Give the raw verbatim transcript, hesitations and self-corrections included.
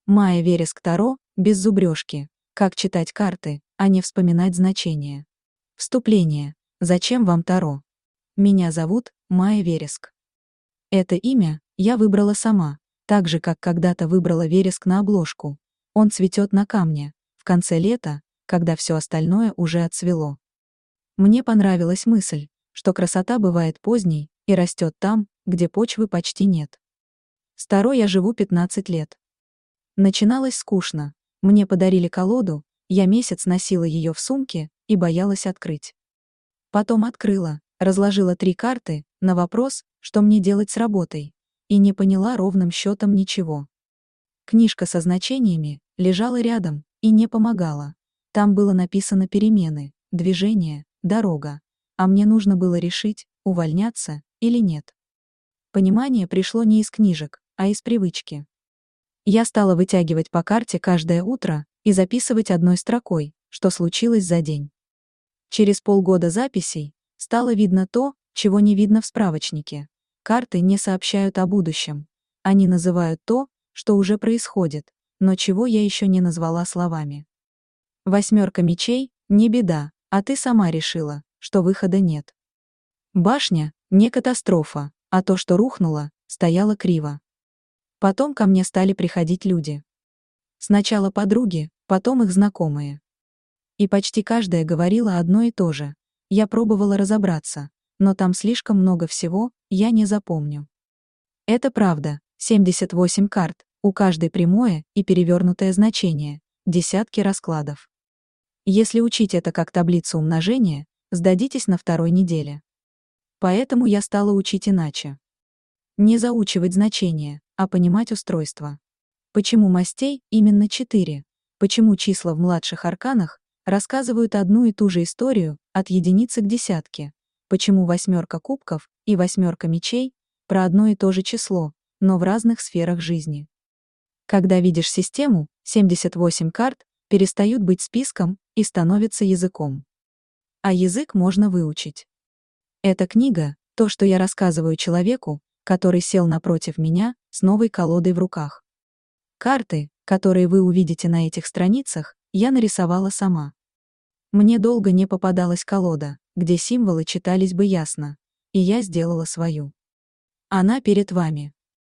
Майя Вереск Таро, без зубрежки. Как читать карты, а не вспоминать значения. Вступление. Зачем вам Таро? Меня зовут Майя Вереск. Это имя я выбрала сама, так же, как когда-то выбрала вереск на обложку. Он цветет на камне, в конце лета, когда все остальное уже отцвело. Мне понравилась мысль, что красота бывает поздней и растет там, где почвы почти нет. С Таро я живу пятнадцать лет. Начиналось скучно. Мне подарили колоду, я месяц носила ее в сумке и боялась открыть. Потом открыла, разложила три карты на вопрос, что мне делать с работой, и не поняла ровным счетом ничего. Книжка со значениями лежала рядом и не помогала. Там было написано перемены, движение, дорога. А мне нужно было решить, увольняться или нет. Понимание пришло не из книжек, а из привычки. Я стала вытягивать по карте каждое утро и записывать одной строкой, что случилось за день. Через полгода записей стало видно то, чего не видно в справочнике. Карты не сообщают о будущем. Они называют то, что уже происходит, но чего я еще не назвала словами. Восьмерка мечей — не беда, а ты сама решила, что выхода нет. Башня — не катастрофа, а то, что рухнуло, стояло криво. Потом ко мне стали приходить люди. Сначала подруги, потом их знакомые. И почти каждая говорила одно и то же. Я пробовала разобраться, но там слишком много всего, я не запомню. Это правда, семьдесят восемь карт, у каждой прямое и перевернутое значение, десятки раскладов. Если учить это как таблицу умножения, сдадитесь на второй неделе. Поэтому я стала учить иначе. Не заучивать значения, а понимать устройство. Почему мастей именно четыре? Почему числа в младших арканах рассказывают одну и ту же историю, от единицы к десятке? Почему восьмерка кубков и восьмерка мечей про одно и то же число, но в разных сферах жизни? Когда видишь систему, семьдесят восемь карт перестают быть списком и становятся языком. А язык можно выучить. Эта книга — то, что я рассказываю человеку, который сел напротив меня с новой колодой в руках. Карты, которые вы увидите на этих страницах, я нарисовала сама. Мне долго не попадалась колода, где символы читались бы ясно, и я сделала свою. Она перед вами.